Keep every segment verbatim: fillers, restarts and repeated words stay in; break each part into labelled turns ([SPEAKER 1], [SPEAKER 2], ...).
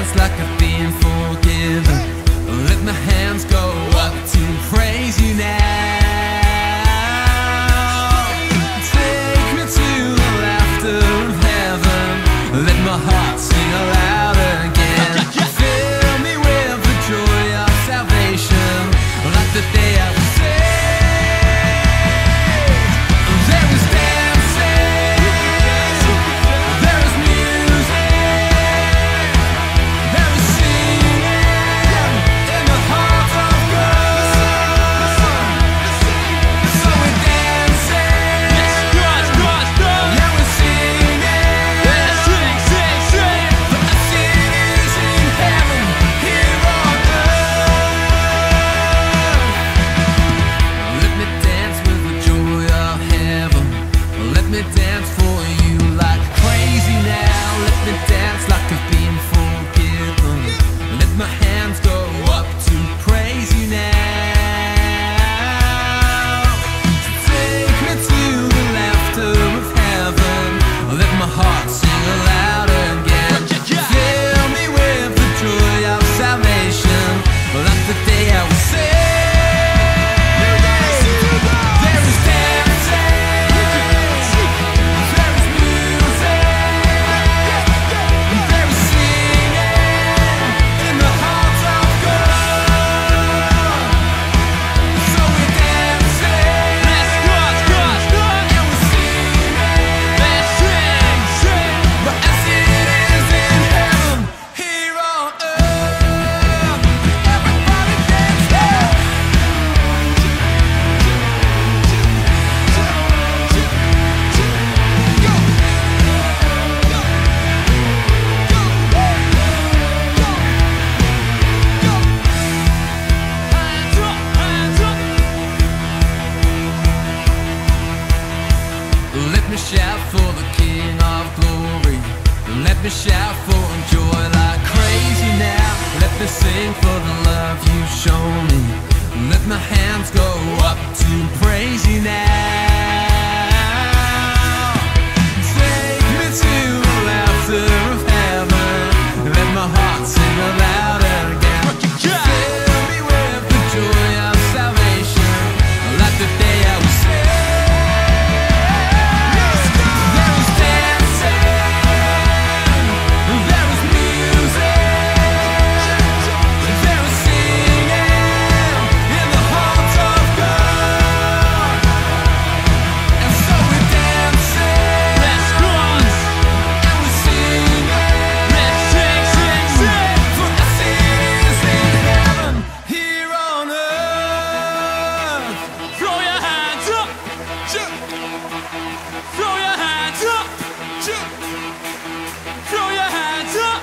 [SPEAKER 1] dance like I've been forgiven. Let my hands go up to praise you now. Take me to the laughter of heaven. Let my heart sing aloud again. Fill me with the joy of salvation, like the day I was saved. There is dancing, there is music, there is singing in the heart of God. So we're dancing, yeah, we're singing, for us it is in heaven, here on earth. Let me dance with the joy of heaven. Let me dance for you like crazy now. Let me dance like I've been forgiven. Let my hands go up to praise you now. Take me to the laughter of heaven. Let my heart sing aloud again. Fill me with the joy of salvation, like the day I was saved. There is dancing, there is music, there is singing in the heart of God. So we're dancing, and we're singing, but as it is in heaven, here on earth, everybody dance now. Let me shout for the King of Glory. Let me shout for joy like crazy now. Let me sing for the love you've shown me. Let my hands go up to praise you now. Take me to the laughter of heaven. Let my heart sing aloud again. Fill me with the joy of salvation, like the day I was saved. There is dancing, there is music, there is singing in the heart of God. And so we're dancing, and we're singing, for us it is in heaven, here on earth.
[SPEAKER 2] Throw your hands up. Throw your hands up. Throw your hands up.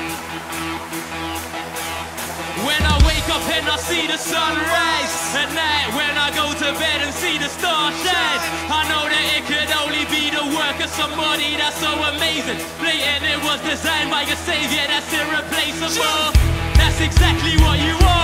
[SPEAKER 2] When I wake up and I see the sunrise, at night when I go to bed and see the stars shine, I know that it could only be the work of somebody that's so amazing. Blatant, it was designed by a savior that's irreplaceable. That's exactly what you are.